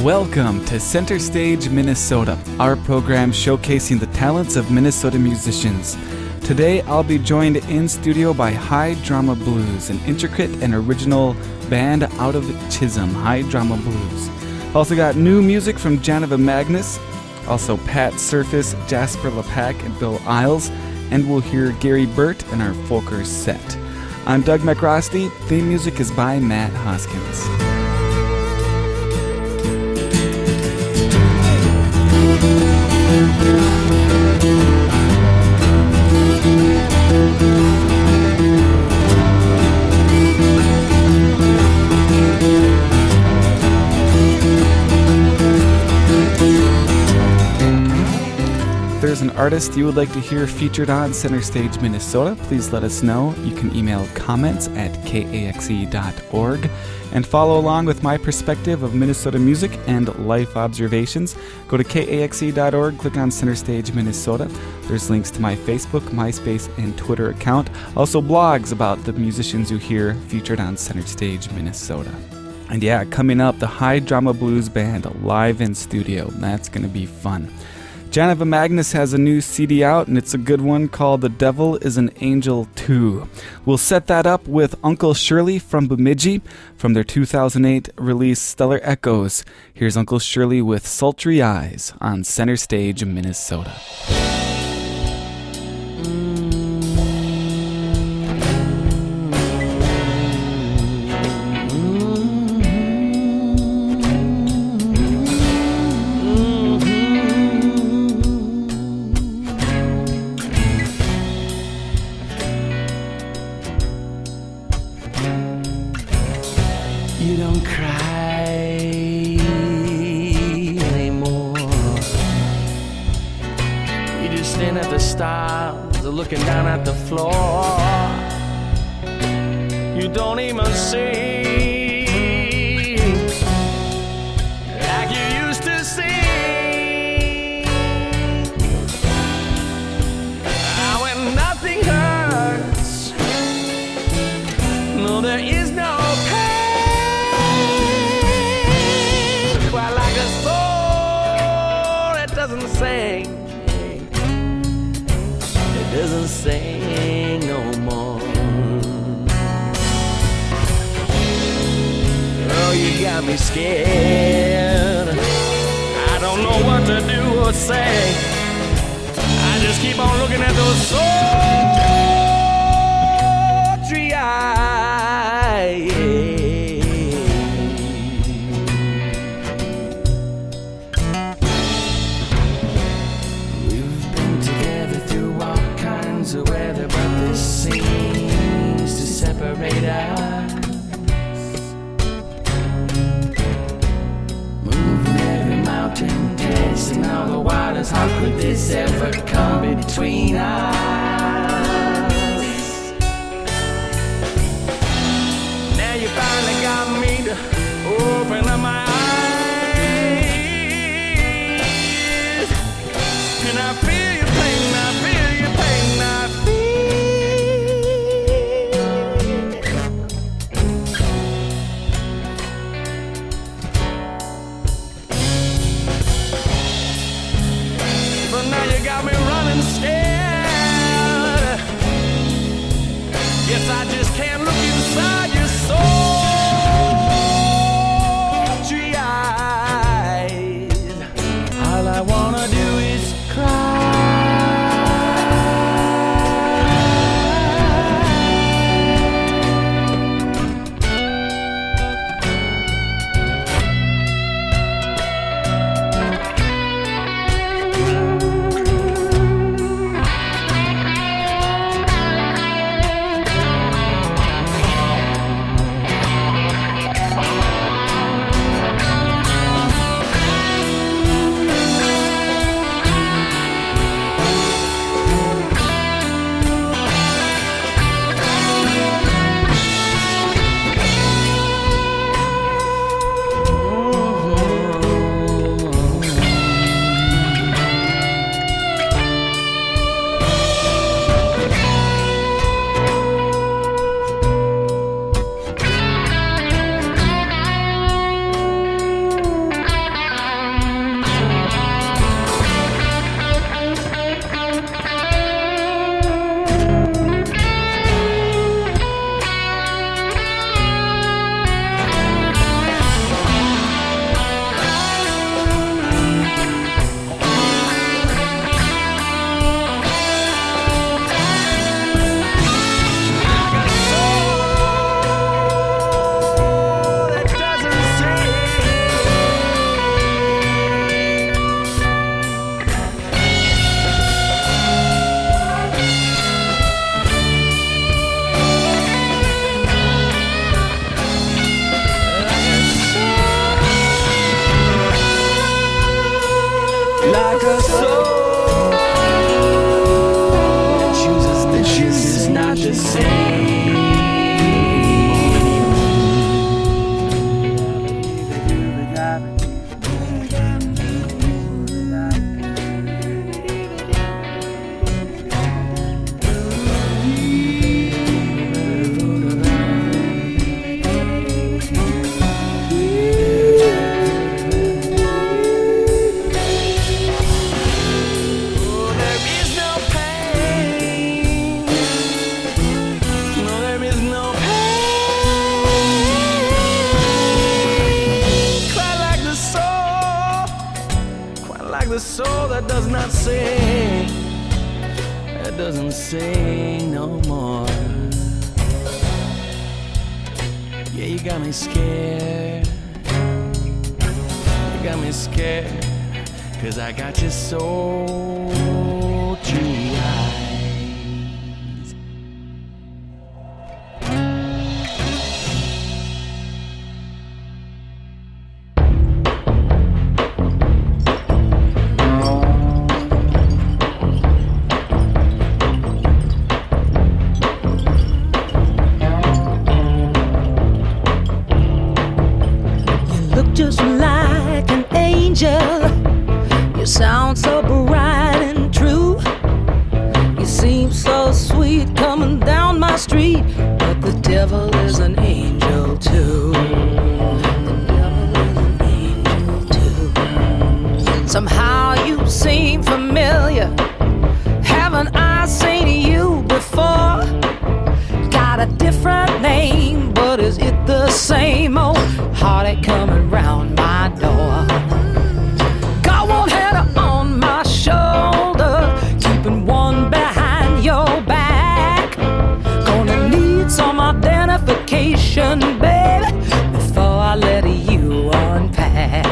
Welcome to Center Stage Minnesota, our program showcasing the talents of Minnesota musicians. Today I'll be joined in studio by High Drama Blues, an intricate and original band out of Chisholm, High Drama Blues. Also got new music from Janiva Magnus, also Pat Surface, Jasper Lepak, and Bill Isles, and we'll hear Gary Burt and our Folkers set. I'm Doug McRosty. Theme music is by Matt Hoskins. If there's an artist you would like to hear featured on Center Stage Minnesota, please let us know. You can email comments at kaxe.org and follow along with my perspective of Minnesota music and life observations. Go to kaxe.org, click on Center Stage Minnesota. There's links to my Facebook, MySpace, and Twitter account. Also blogs about the musicians you hear featured on Center Stage Minnesota. And yeah, coming up, the High Drama Blues Band live in studio. That's going to be fun. Janiva Magnus has a new CD out, and it's a good one called The Devil is an Angel Too. We'll set that up with Uncle Shirley from Bemidji from their 2008 release Stellar Echoes. Here's Uncle Shirley with Sultry Eyes on Center Stage Minnesota. You don't cry anymore. You just stand at the stars, looking down at the floor. You don't even sing like you used to sing. When nothing hurts, no, there is no pain. Sing. It doesn't sing no more. Oh, you got me scared. I don't know what to do or say. I just keep on looking at those sultry eyes. Weather, but this seems to separate us. Moving every mountain, tasting all the waters. How could this ever come between us? Now you finally got me to open up my eyes, and I feel your pain, I feel your pain, I feel. But now you got me running scared. say, it doesn't say no more. Yeah, you got me scared. You got me scared, 'cause I got you so dry. Just like an angel, you sound so bright and true. You seem so sweet coming down my street, but the devil is an angel too. The devil is an angel too. Somehow you seem familiar. Haven't I seen you before? Got a different name, but is it the same old heartache coming round my door? Got one head on my shoulder, keeping one behind your back. Gonna need some identification, baby, before I let you unpack.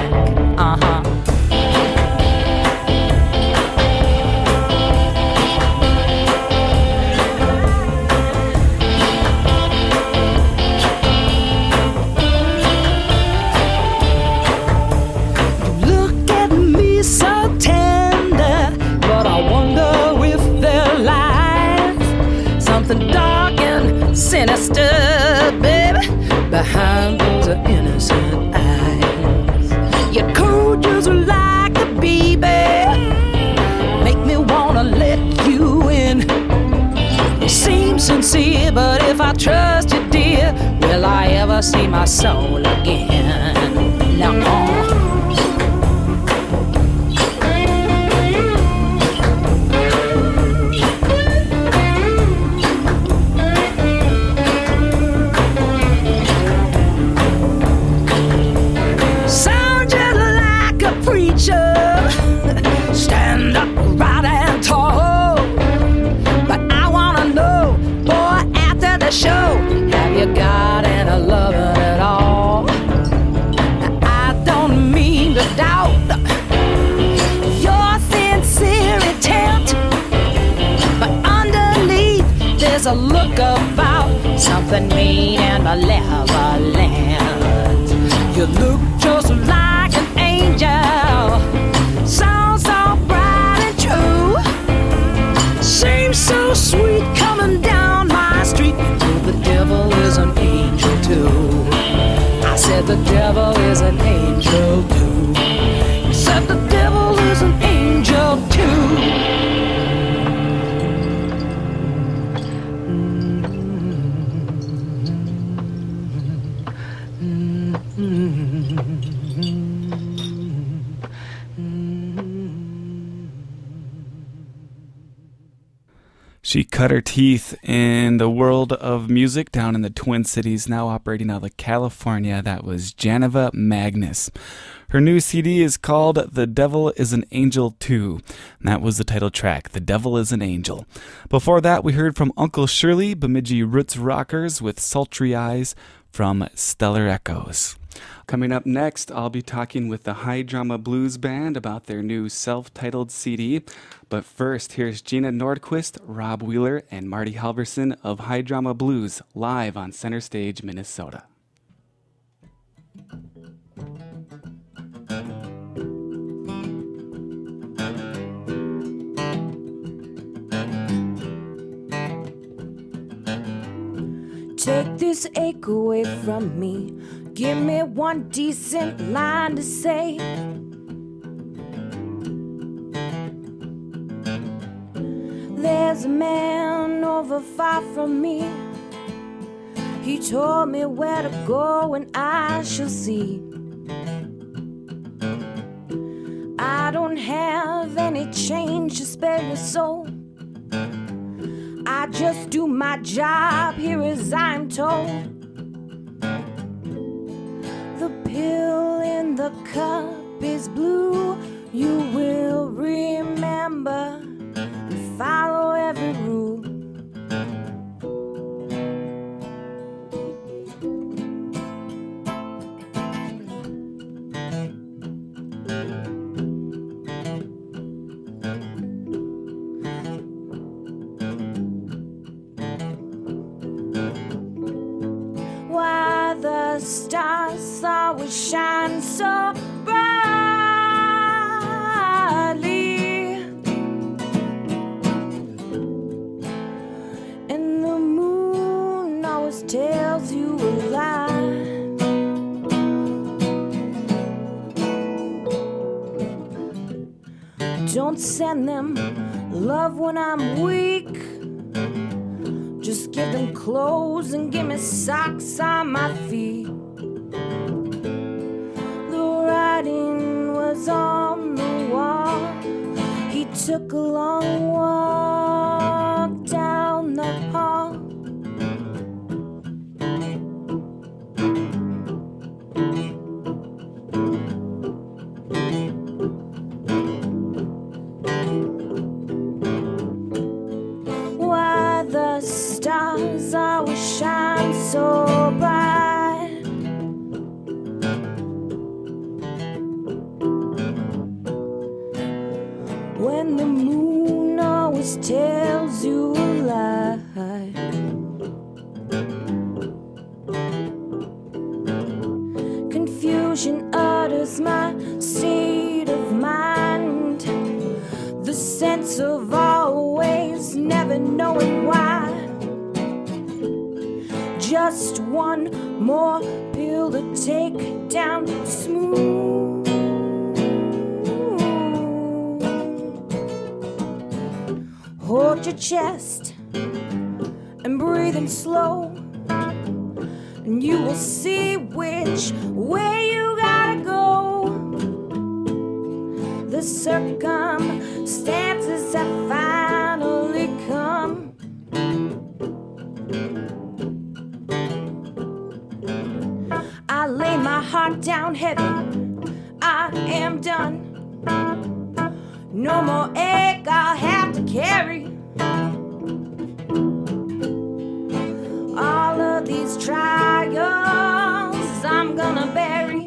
Dark and sinister, baby, behind those innocent eyes. You're cool just like a bee, baby, make me wanna let you in. You seem sincere, but if I trust you, dear, will I ever see my soul again? No. Stand up, right and tall. But I wanna know, boy, after the show, have you got any loving at all? I don't mean to doubt your sincere intent, but underneath there's a look about something mean and malevolent. You look just like an angel, sounds so bright and true, seems so sweet coming down my street. The devil is an angel too. I said the devil is an angel too. You said the devil is an angel too. She cut her teeth in the world of music down in the Twin Cities, now operating out of California. That was Janova Magnus. Her new CD is called The Devil is an Angel Too. And that was the title track, The Devil is an Angel. Before that, we heard from Uncle Shirley, Bemidji Roots Rockers with Sultry Eyes from Stellar Echoes. Coming up next, I'll be talking with the High Drama Blues Band about their new self-titled CD. But first, here's Gina Nordquist, Rob Wheeler, and Marty Halverson of High Drama Blues live on Center Stage, Minnesota. Take this ache away from me. Give me one decent line to say. There's a man over far from me. He told me where to go and I shall see. I don't have any change to spare your soul. I just do my job here as I'm told. The pill in the cup is blue. You will remember and follow every rule. Why the stars always shine so brightly, and the moon always tells you a lie. Don't send them love when I'm weak. Just give them clothes and give me socks on my feet. The writing was on the wall. He took a long walk down the hall. Why the stars always shine so bright? When the moon always tells you a lie. Confusion utters my state of mind. The sense of always never knowing why. Just one more pill to take down smooth. Hold your chest and breathe in slow, and you will see which way you gotta go. The circumstances have finally come. I lay my heart down heavy, I am done. No more ache I'll have to carry. All of these trials I'm gonna bury.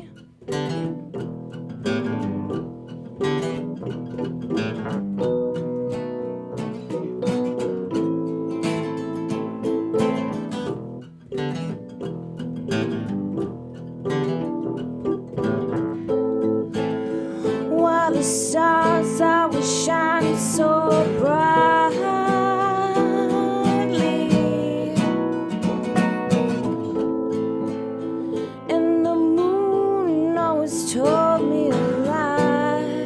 While the stars always shine so brightly, and the moon always told me a lie.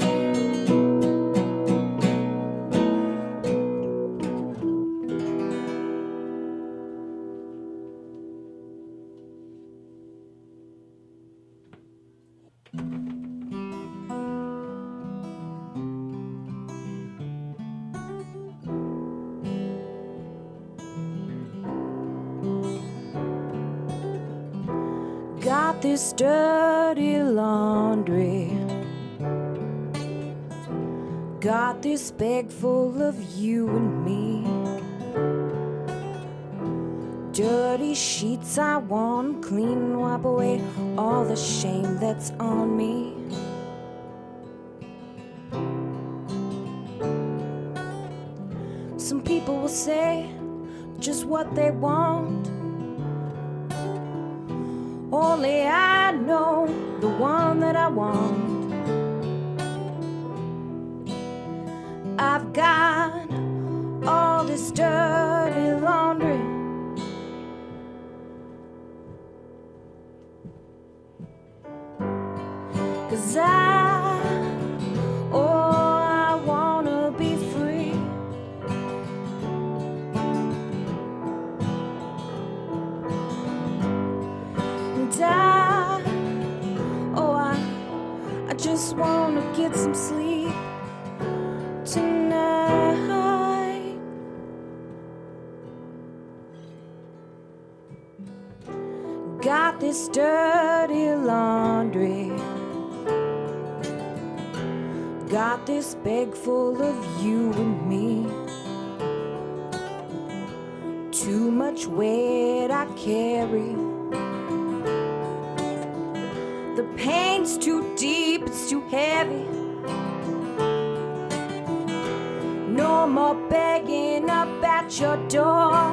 Got this dirty laundry, got this bag full of you and me. Dirty sheets I want clean, wipe away all the shame that's on me. Some people will say just what they want. Only I know the one that I want. I've got all this dirty laundry, 'cause I wanna be free. I just wanna get some sleep tonight. Got this dirty laundry, Got this bag full of you and me. Too much weight I carry. The pain's too deep, it's too heavy. No more begging up at your door.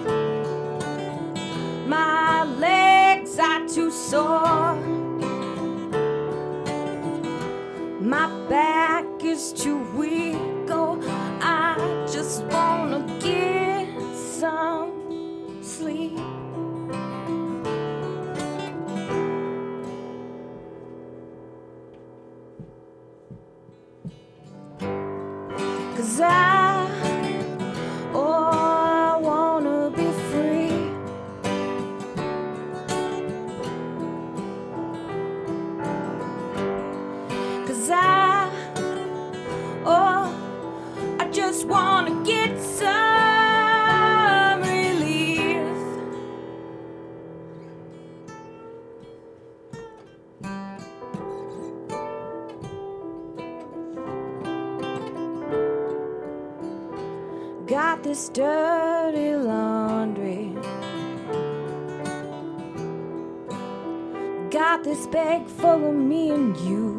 My legs are too sore. My back is too weak. Oh, I just wanna get some sleep. Cause I wanna be free. Cause I just wanna get some relief. Got this dirty laundry. Got this bag full of me and you.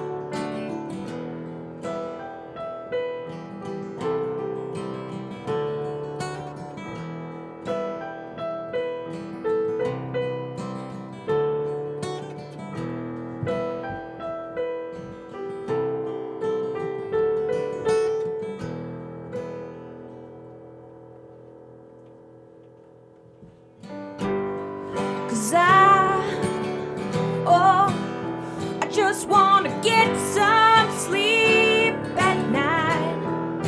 Cause I just wanna get some sleep at night.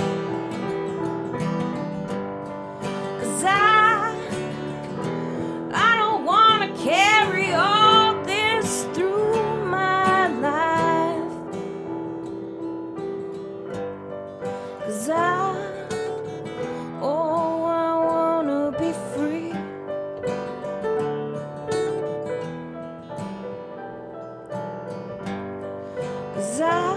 Cause I don't wanna carry all this through my life. Cause I wanna be free. Cause I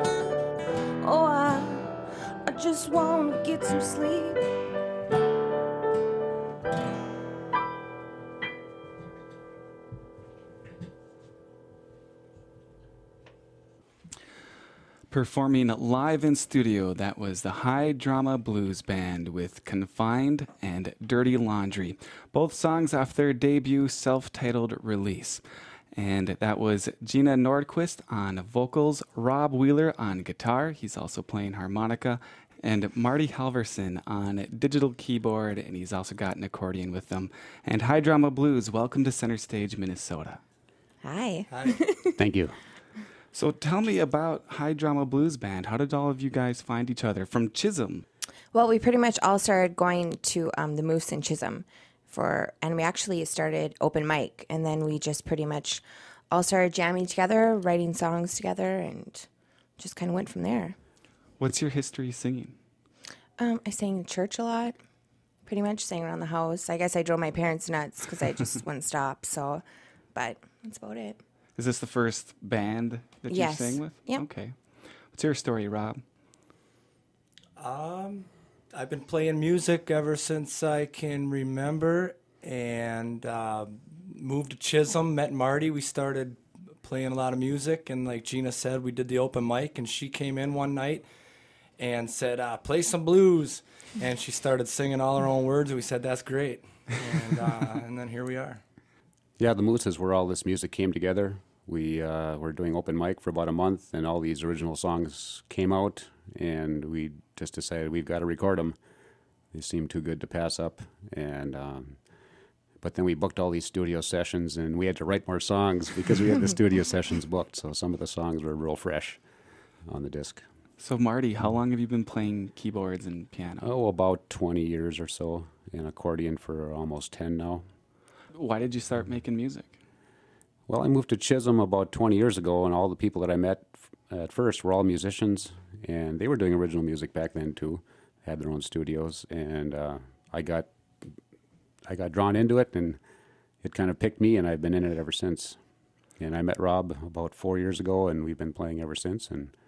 just wanna get some sleep. Performing live in studio, that was the High Drama Blues Band with Confined and Dirty Laundry, both songs off their debut self-titled release. And that was Gina Nordquist on vocals, Rob Wheeler on guitar, he's also playing harmonica, and Marty Halverson on digital keyboard, and he's also got an accordion with them. And High Drama Blues, welcome to Center Stage, Minnesota. Hi. Thank you. So tell me about High Drama Blues Band. How did all of you guys find each other? From Chisholm. Well, we pretty much all started going to the Moose in Chisholm and we actually started open mic, and then we just pretty much all started jamming together, writing songs together, and just kind of went from there. What's your history singing? I sang in church a lot, pretty much sang around the house. I guess I drove my parents nuts because I just wouldn't stop. So, but that's about it. Is this the first band that you sang with? Yep. Okay. What's your story, Rob? I've been playing music ever since I can remember, and moved to Chisholm, met Marty. We started playing a lot of music, and like Gina said, we did the open mic, and she came in one night and said, play some blues. And she started singing all her own words, and we said, that's great. And then here we are. Yeah, the Moose is where all this music came together. We were doing open mic for about a month, and all these original songs came out, and we just decided we've got to record them. They seemed too good to pass up, and but then we booked all these studio sessions, and we had to write more songs because we had the studio sessions booked, so some of the songs were real fresh on the disc. So, Marty, how long have you been playing keyboards and piano? Oh, about 20 years or so, and accordion for almost 10 now. Why did you start making music? Well, I moved to Chisholm about 20 years ago, and all the people that I met at first were all musicians, and they were doing original music back then too, had their own studios, and I got drawn into it, and it kind of picked me, and I've been in it ever since. And I met Rob about 4 years ago, and we've been playing ever since, and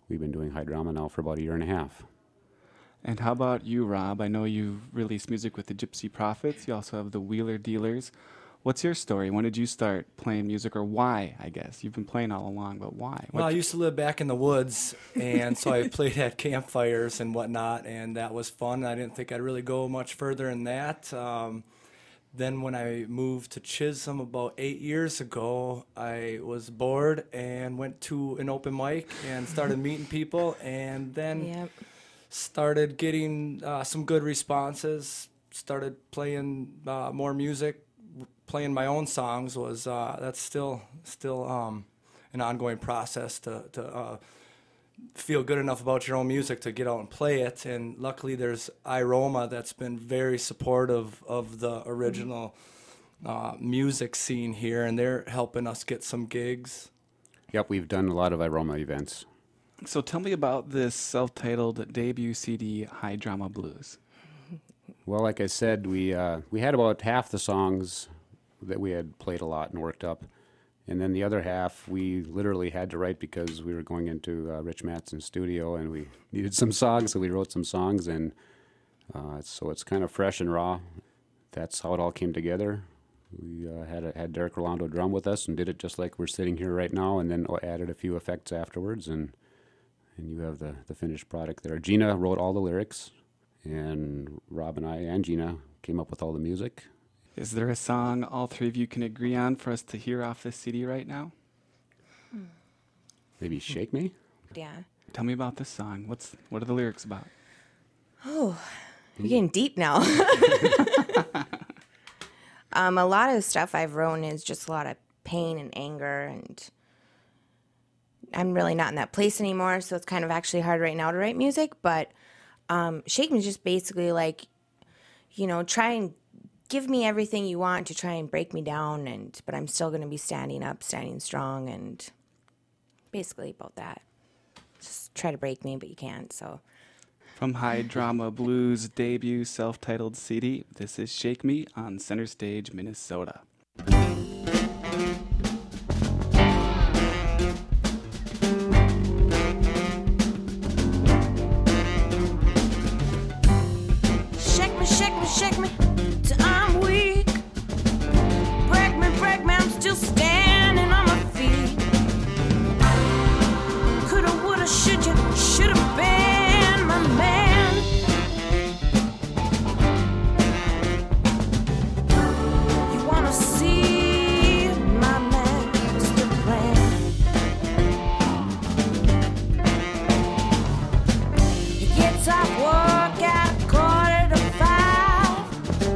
we've been doing High Drama now for about a year and a half. And how about you, Rob? I know you've released music with the Gypsy Prophets. You also have the Wheeler Dealers. What's your story? When did you start playing music, or why, I guess? You've been playing all along, but why? Well, I used to live back in the woods, and so I played at campfires and whatnot, and that was fun. I didn't think I'd really go much further than that. Then when I moved to Chisholm about 8 years ago, I was bored and went to an open mic and started meeting people, and then started getting some good responses, started playing more music. Playing my own songs was that's still an ongoing process to feel good enough about your own music to get out and play it. And luckily, there's iRoma that's been very supportive of the original music scene here, and they're helping us get some gigs. Yep, we've done a lot of iRoma events. So tell me about this self-titled debut CD, High Drama Blues. Well, like I said, we had about half the songs that we had played a lot and worked up. And then the other half we literally had to write because we were going into Rich Mattson's studio and we needed some songs, so we wrote some songs. And so it's kind of fresh and raw. That's how it all came together. We had Derek Rolando drum with us and did it just like we're sitting here right now, and then added a few effects afterwards. And you have the finished product there. Gina wrote all the lyrics, and Rob and I and Gina came up with all the music. Is there a song all three of you can agree on for us to hear off this CD right now? Maybe Shake Me? Yeah. Tell me about this song. What are the lyrics about? Oh, you're getting deep now. A lot of the stuff I've written is just a lot of pain and anger, and I'm really not in that place anymore, so it's kind of actually hard right now to write music. But Shake Me is just basically like, try and give me everything you want to try and break me down, but I'm still going to be standing up, standing strong, and basically about that. Just try to break me, but you can't, so. From High Drama Blues' debut self-titled CD, this is Shake Me on Center Stage, Minnesota. Shake me, shake me, shake me till I'm weak. Break me, I'm still standing on my feet. Coulda, woulda, shoulda been my man. You wanna see my master plan? He gets off work at 4:45.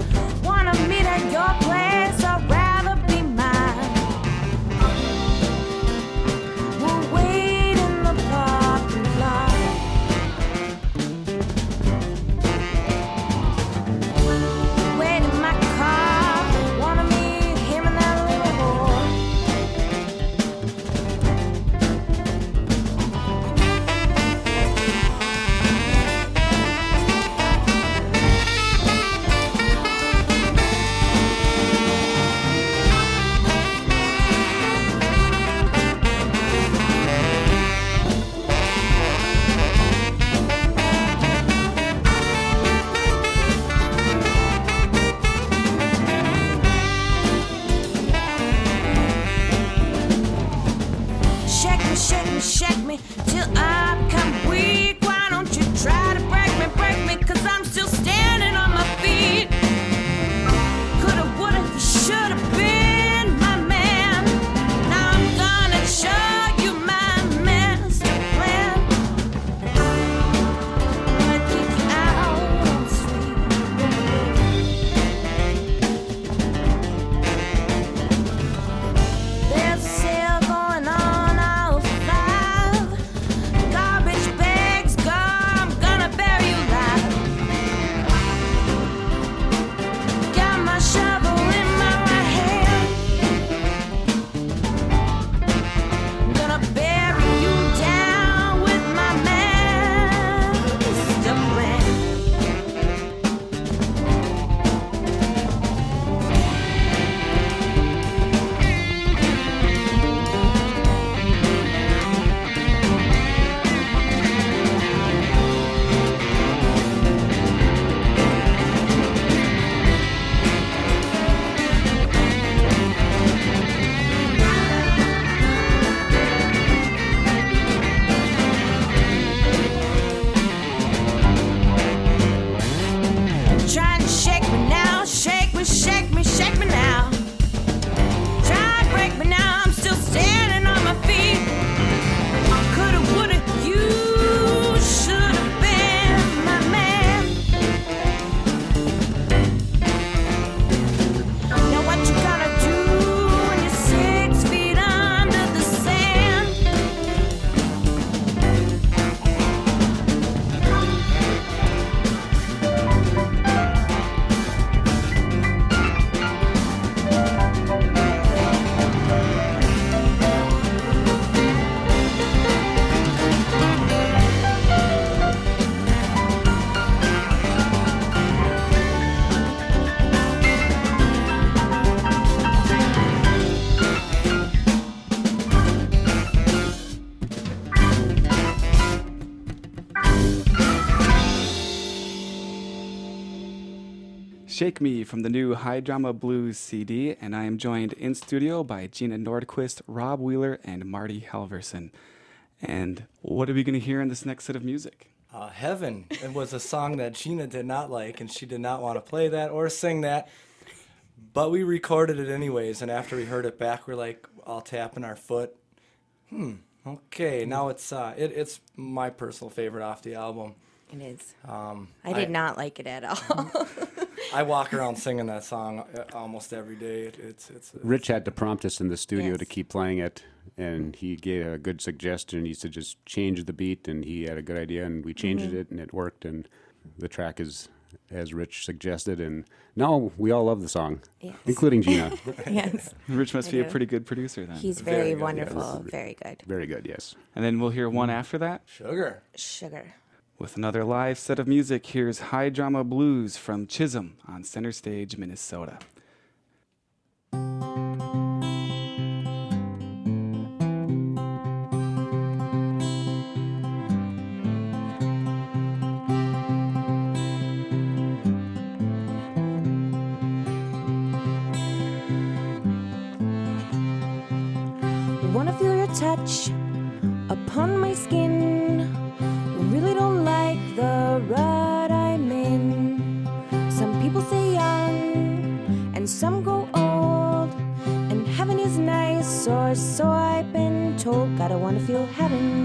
Shake Me from the new High Drama Blues CD, and I am joined in studio by Gina Nordquist, Rob Wheeler, and Marty Halverson. And what are we going to hear in this next set of music? Heaven. It was a song that Gina did not like, and she did not want to play that or sing that. But we recorded it anyways, and after we heard it back, we're like all tapping our foot. Okay, now it's my personal favorite off the album. It is. I did not like it at all. I walk around singing that song almost every day. It's Rich had to prompt us in the studio Yes. to keep playing it, and he gave a good suggestion. He said just change the beat, and he had a good idea, and we changed it, and it worked, and the track is as Rich suggested, and now we all love the song, Yes. including Gina. Yes. Rich must I be a do. pretty good producer then. He's Very very good, wonderful. yes. Very good. Very good, yes. And then we'll hear one after that. sugar. Sugar. With another live set of music, here's High Drama Blues from Chisholm on Center Stage, Minnesota. Wanna feel your touch upon my skin. Really don't like the rut I'm in. Some people say young, and some go old. And heaven is nice, or so I've been told. Gotta wanna feel heaven.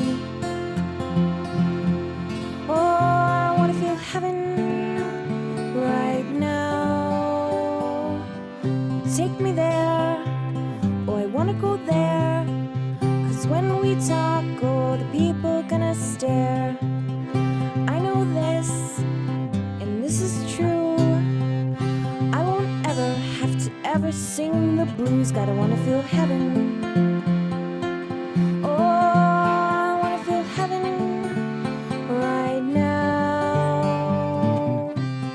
Oh, I wanna feel heaven right now. Take me there. Oh, I wanna go there. 'Cause when we talk, oh, the people gonna stare. I know this, and this is true. I won't ever have to ever sing the blues. Gotta wanna feel heaven. Oh, I wanna feel heaven right now.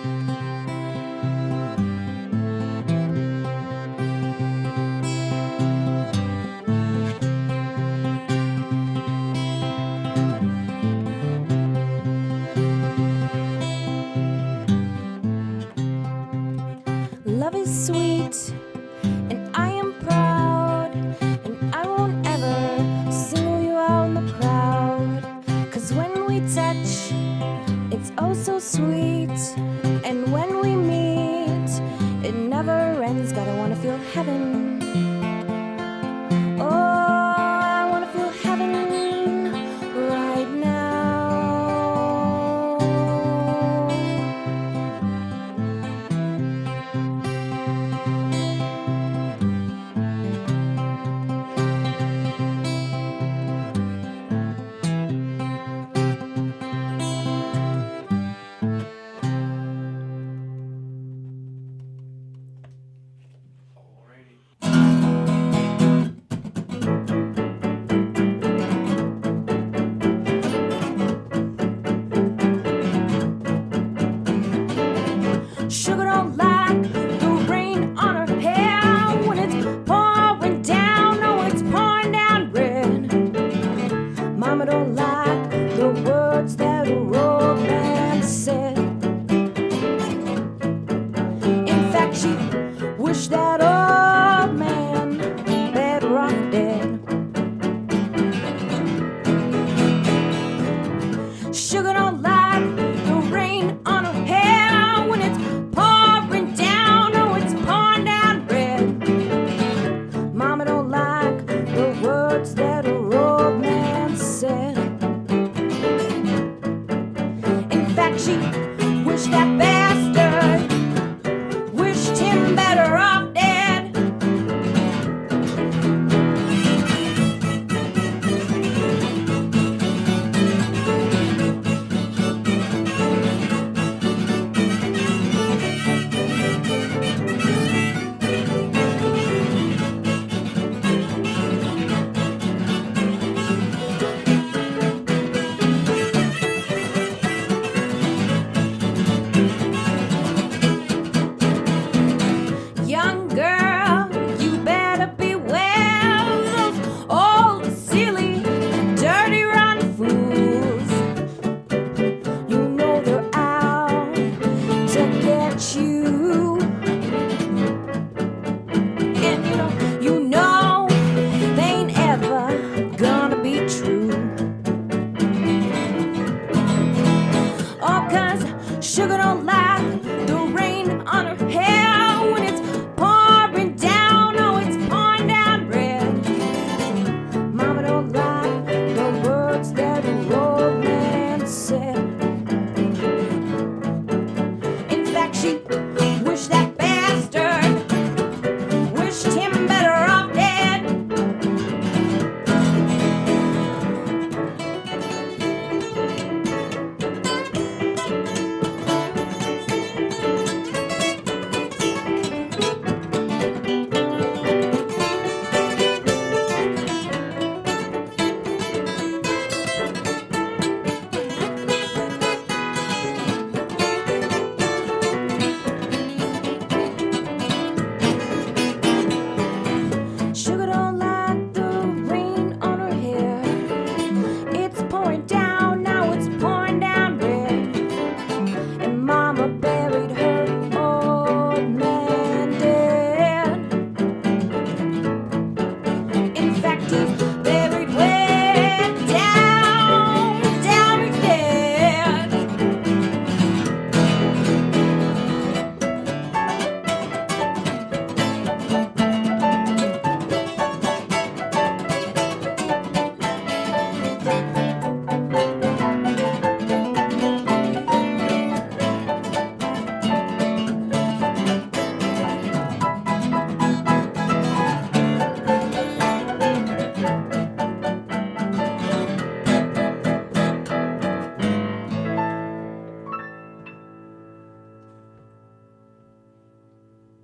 Love is sweet, and I am proud, and I won't ever single you out in the crowd. 'Cause when we touch, it's oh so sweet, and when we meet, it never ends. Gotta wanna feel heaven. Oh, I wanna feel heaven right now. Sugar don't like the rain on her hair when it's pouring down. No, it's pouring down red. Mama don't like the words that a old man said. In fact, she wished that old man better off dead. Sugar don't like the rain on her hair when it's pouring down. Oh, it's pouring down red. Mama don't like the words that her old man said. In fact, she wished that bastard wished him better off dead. Young girl, you better beware of those old, silly, dirty, rotten fools. You know they're out to get you.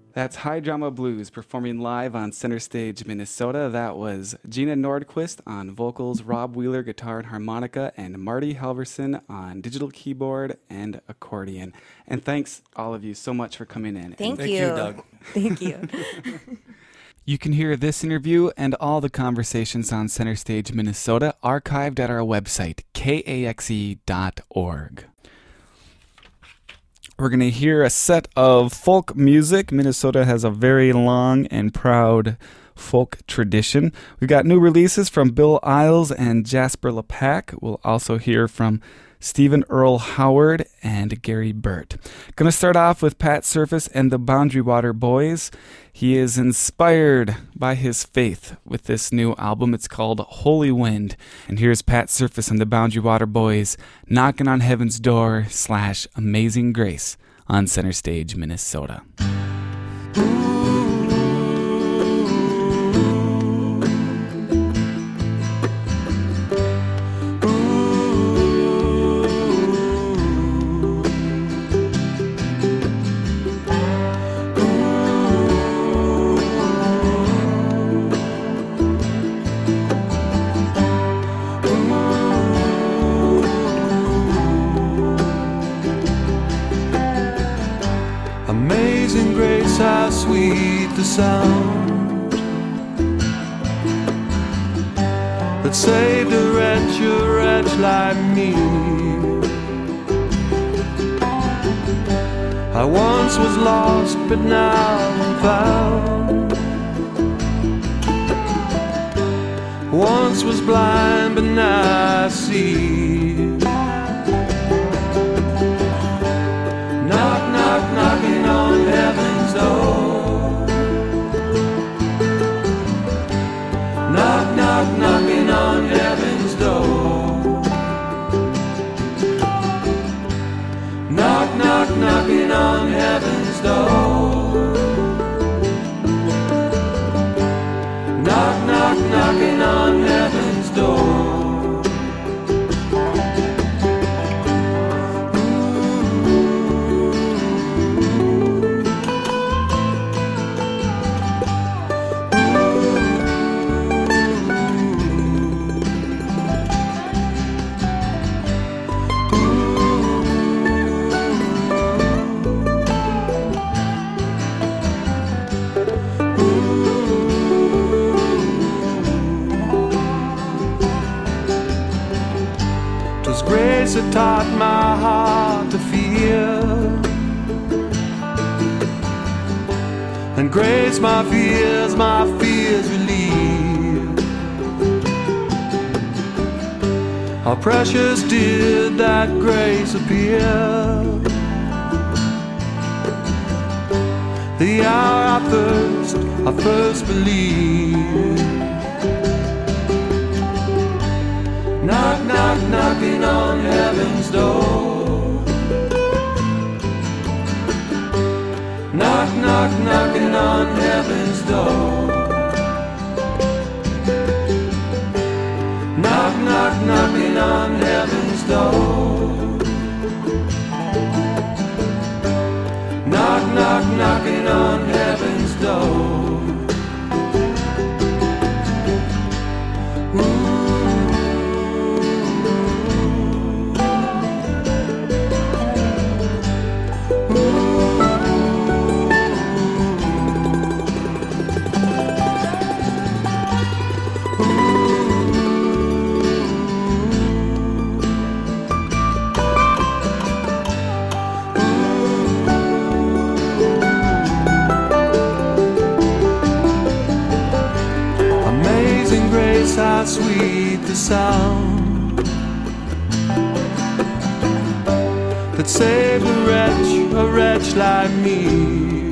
That's High Drama Blues performing live on Center Stage, Minnesota. That was Gina Nordquist on vocals, Rob Wheeler guitar and harmonica, and Marty Halverson on digital keyboard and accordion. And thanks all of you so much for coming in. Thank Thank you, Doug. Thank you. You can hear this interview and all the conversations on Center Stage, Minnesota archived at our website, kaxe.org. We're going to hear a set of folk music. Minnesota has a very long and proud folk tradition. We've got new releases from Bill Isles and Jasper Lepak. We'll also hear from Stephen Earl Howard and Gary Burt. Going to start off with Pat Surface and the Boundary Water Boys. He is inspired by his faith with this new album. It's called Holy Wind. And here's Pat Surface and the Boundary Water Boys, Knocking on Heaven's Door / Amazing Grace on Center Stage, Minnesota. Amazing grace, how sweet the sound that saved a wretch like me. I once was lost, but now I'm found. Once was blind, but now I see. Knock, knock, knocking on heaven's door. Knock, knock, knocking on heaven's door. Knock, knock, knocking on heaven's door. Knock, knock, knocking on heaven's door. Grace had taught my heart to fear, and grace my fears relieved. How precious did that grace appear, the hour I first believed. Knock, knock, knocking on heaven's door. Knock, knock, knocking on heaven's door. Knock, knock, knocking on heaven's door. Knock, knock, knocking on heaven's door. How sweet the sound that saved a wretch like me.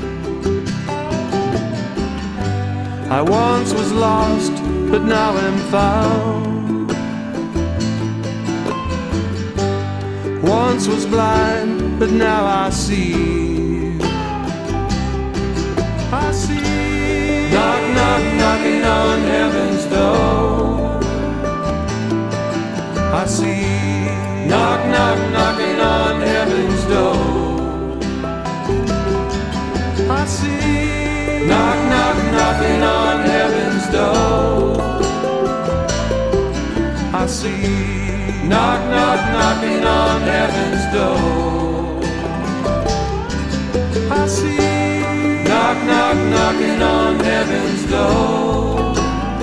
I once was lost, but now am found. Once was blind, but now I see. I see. Knock, knock, knocking on heaven's door. I see. Knock, knock, knocking on heaven's door. I I see, knock, knock, knocking on heaven's door. I see, knock, knock, knocking on heaven's door. I see, knock, knock, knocking on heaven's door.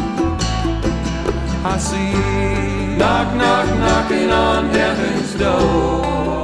I see, knock, knock, knocking on heaven's door.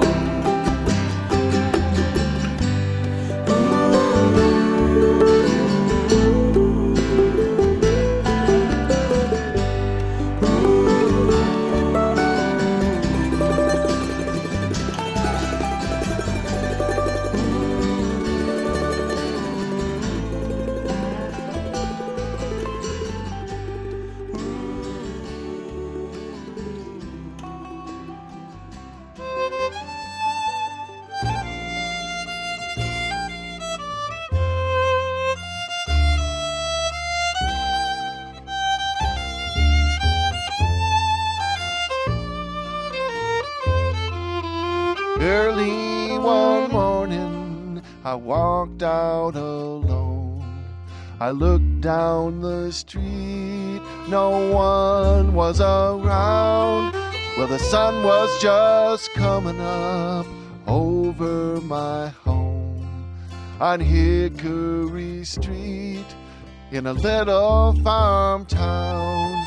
Early one morning, I walked out alone. I looked down the street, no one was around. Well, the sun was just coming up over my home on Hickory Street in a little farm town.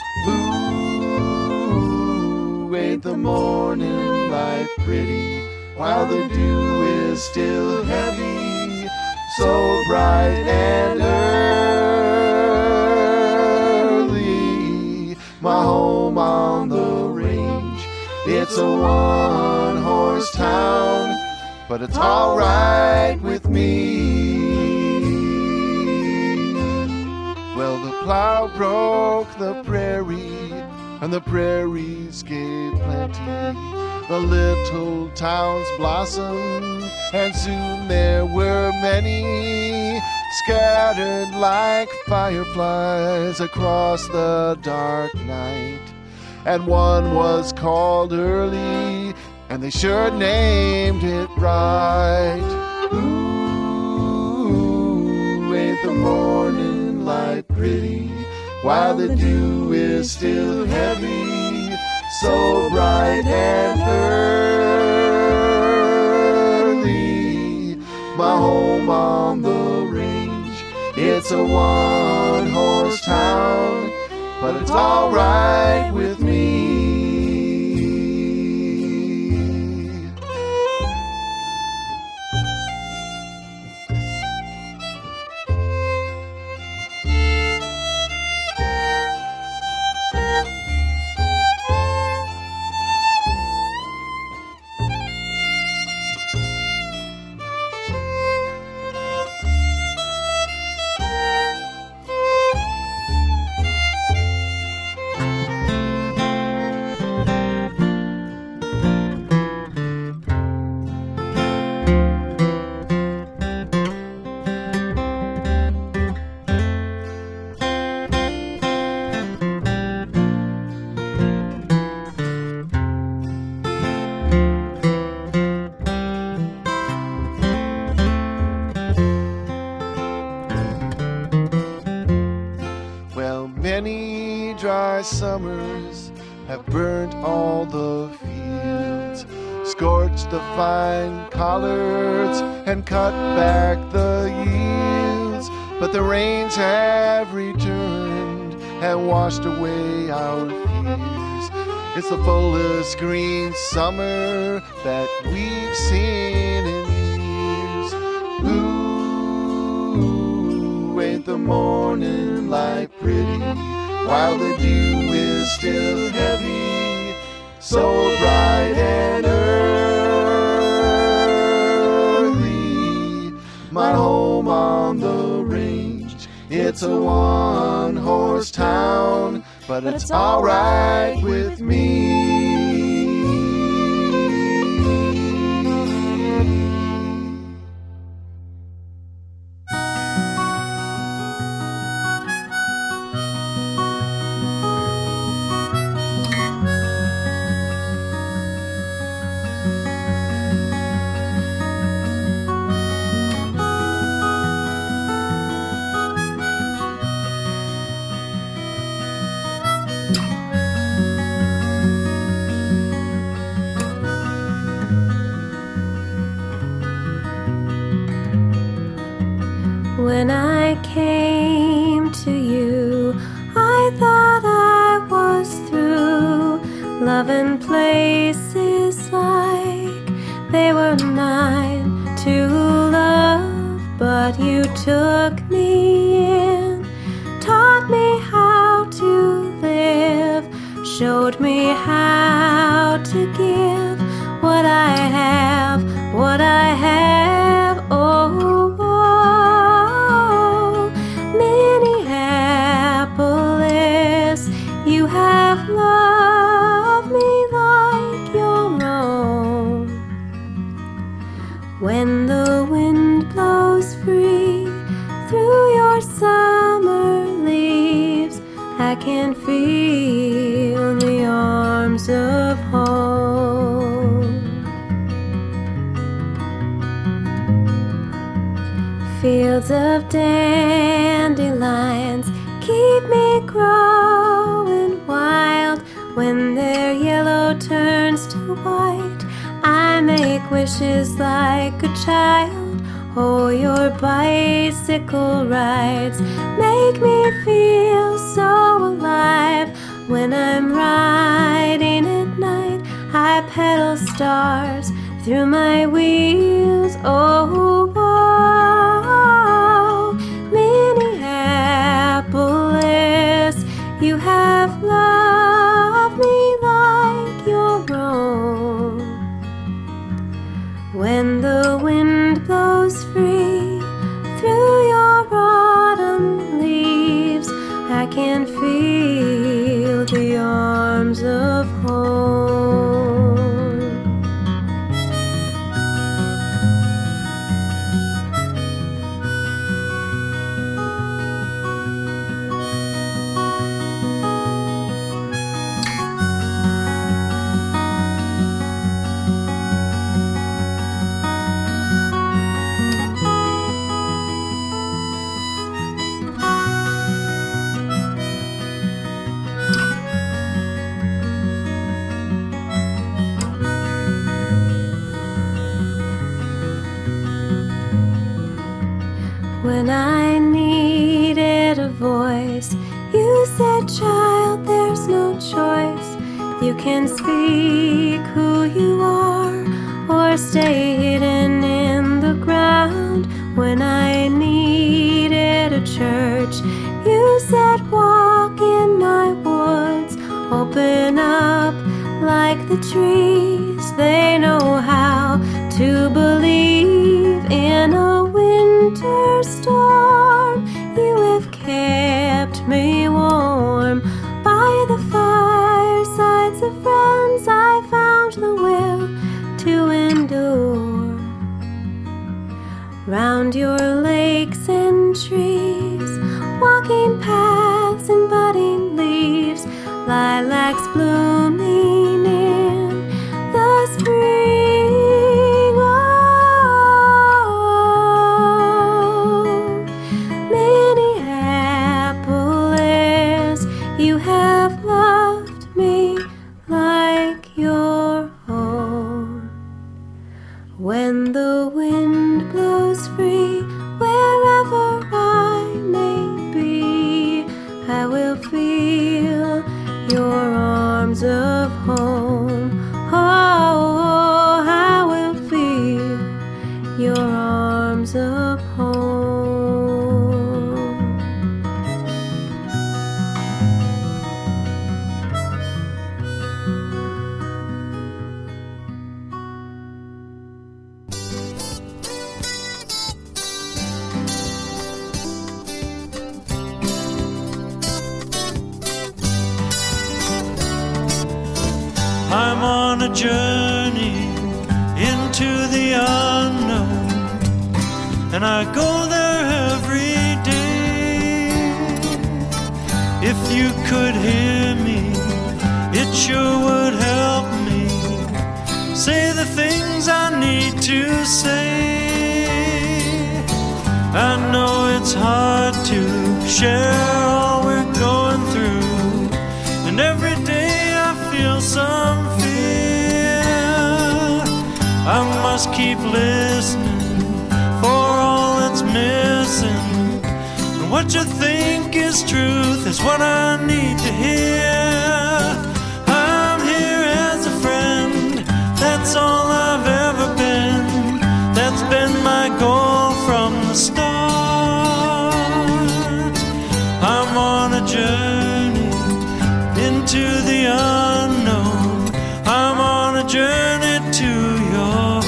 Ooh, ain't the morning light pretty, while the dew is still heavy, so bright and early. My home on the range, it's a one-horse town, but it's all right with me. Well, the plow broke the prairie, and the prairies gave plenty. The little towns blossomed, and soon there were many, scattered like fireflies across the dark night. And one was called Early, and they sure named it right. Ooh, ain't the morning light pretty, while the dew is still heavy, so bright and early. My home on the range, it's a one-horse town, but it's all right with me. Many dry summers have burnt all the fields, scorched the fine collards, and cut back the yields. But the rains have returned and washed away our fears. It's the fullest green summer that we've seen in years. Ooh, ain't the morning light pretty, while the dew is still heavy, so bright and early. My home on the range, it's a one-horse town, but it's all right with me. When I came to you, I thought I was through, loving places like they were mine to love. But you took me in, taught me how to live, showed me how to give what I have, what I have. Oh, oh, Minneapolis, you have loved me like your own. When the wind blows free through your summer leaves, I can feel the arms of home. Fields of dandelions keep me growing wild. When their yellow turns to white, I make wishes like a child. Oh, your bicycle rides make me feel so alive. When I'm riding at night, I pedal stars through my wheels. Oh, oh, Minneapolis, you have loved me like your own. When the wind blows free through your autumn leaves, I can feel the arms of home. When I needed a voice, you said, child, there's no choice. You can speak who you are or stay hidden in the ground. When I needed a church, you said, walk in my woods, open up like the trees. They know how to believe in a winter storm. You have kept me warm by the firesides of friends. I found the will to endure. Round your lakes and trees, walking paths and budding leaves, lilacs blooming in the spring. You have loved me like your own. When the wind blows free, wherever I may be, I will feel your arms of home. Oh, I will feel your arms of home. I'm on a journey into the unknown, and I go there every day. If you could hear me, it sure would help me say the things I need to say. I know it's hard to share all we're going through, and every day I feel some fear. I must keep listening for all that's missing. what you think is truth is what I need to hear. I'm here as a friend, that's all I've ever been. That's been my goal from the start. I'm on a journey into the unknown. I'm on a journey to your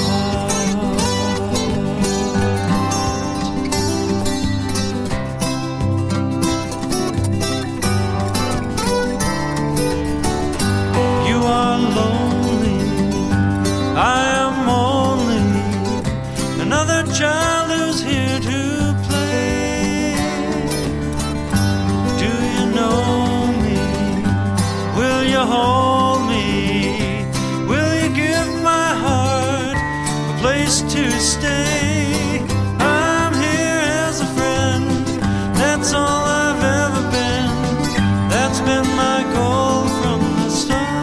child who's here to play. Do you know me? Will you hold me? Will you give my heart a place to stay? I'm here as a friend, that's all I've ever been. That's been my goal from the start.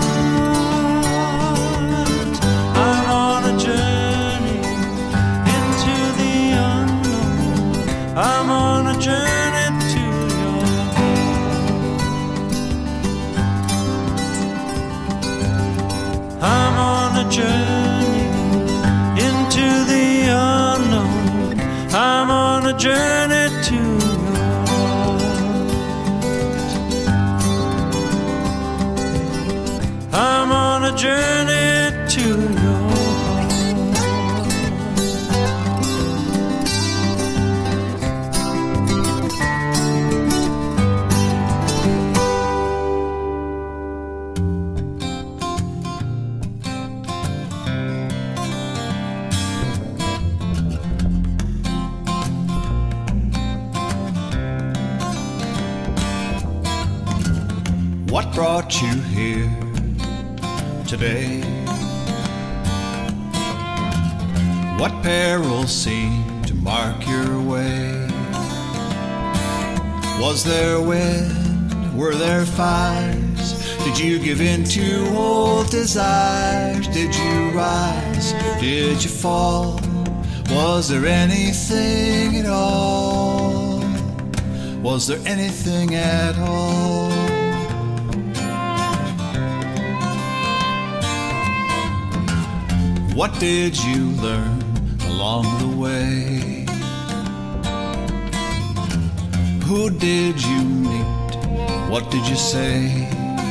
I'm on a journey into the unknown. I'm on a journey to your heart. I'm on a journey into the unknown. I'm on a journey to your heart. I'm on a journey to your heart. What brought you here today? What perils seem to mark your way? Was there wind? Were there fires? Did you give in to old desires? Did you rise? Did you fall? Was there anything at all? Was there anything at all? What did you learn along the way? Who did you meet? What did you say?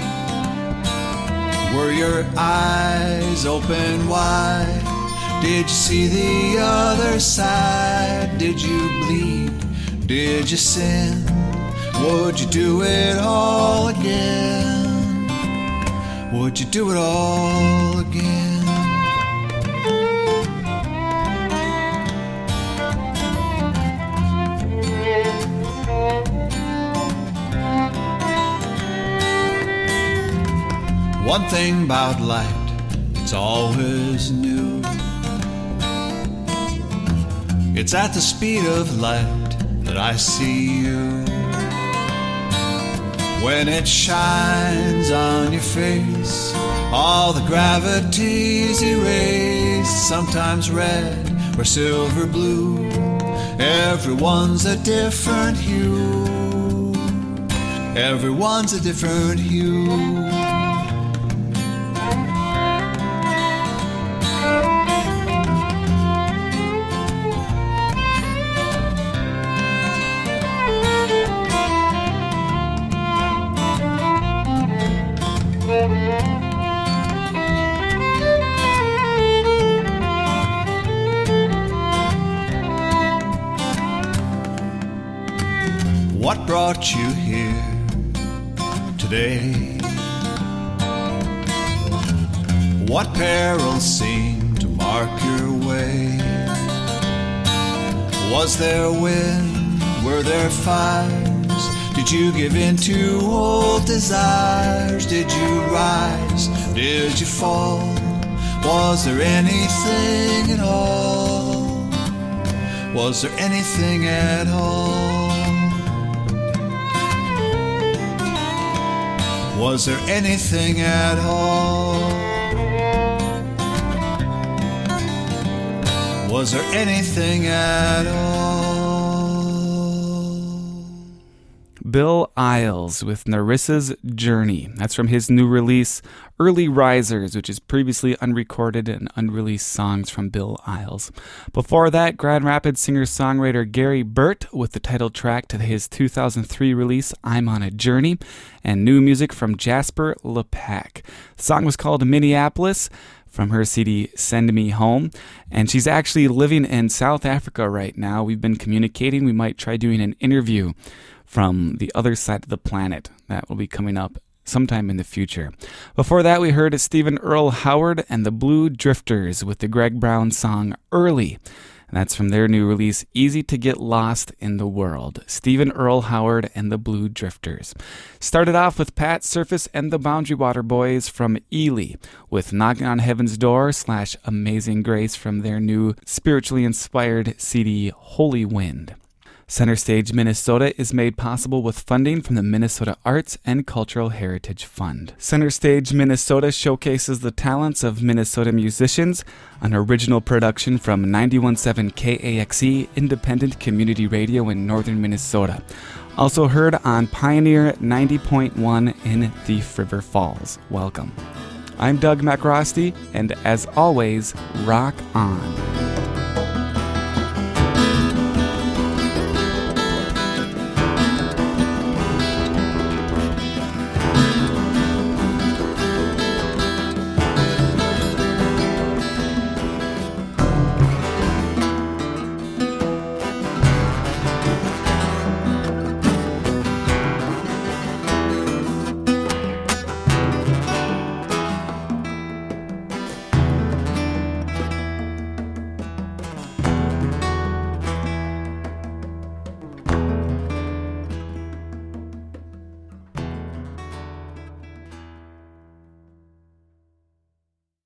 Were your eyes open wide? Did you see the other side? Did you bleed? Did you sin? Would you do it all again? Would you do it all again? One thing about light, it's always new. It's at the speed of light that I see you. When it shines on your face, all the gravity's erased. Sometimes red or silver blue, everyone's a different hue. Everyone's a different hue. What brought you here today? What perils seem to mark your way? Was there wind? Were there fires? Did you give in to old desires? Did you rise? Did you fall? Was there anything at all? Was there anything at all? Was there anything at all? Was there anything at all? Bill Isles with Narissa's Journey. That's from his new release, Early Risers, which is previously unrecorded and unreleased songs from Bill Isles. Before that, Grand Rapids singer-songwriter Gary Burt with the title track to his 2003 release, I'm on a Journey, and new music from Jasper Lepak. The song was called Minneapolis, from her CD Send Me Home, and she's actually living in South Africa right now. We've been communicating. We might try doing an interview from the other side of the planet. That will be coming up sometime in the future. Before that, we heard Stephen Earl Howard and the Blue Drifters with the Greg Brown song Early. And that's from their new release, Easy to Get Lost in the World. Stephen Earl Howard and the Blue Drifters. Started off with Pat Surface and the Boundary Water Boys from Ely with Knocking on Heaven's Door / Amazing Grace from their new spiritually inspired CD, Holy Wind. Center Stage Minnesota is made possible with funding from the Minnesota Arts and Cultural Heritage Fund. Center Stage Minnesota showcases the talents of Minnesota musicians, an original production from 91.7 KAXE Independent Community Radio in northern Minnesota. Also heard on Pioneer 90.1 in Thief River Falls. Welcome. I'm Doug McRosty, and as always, rock on.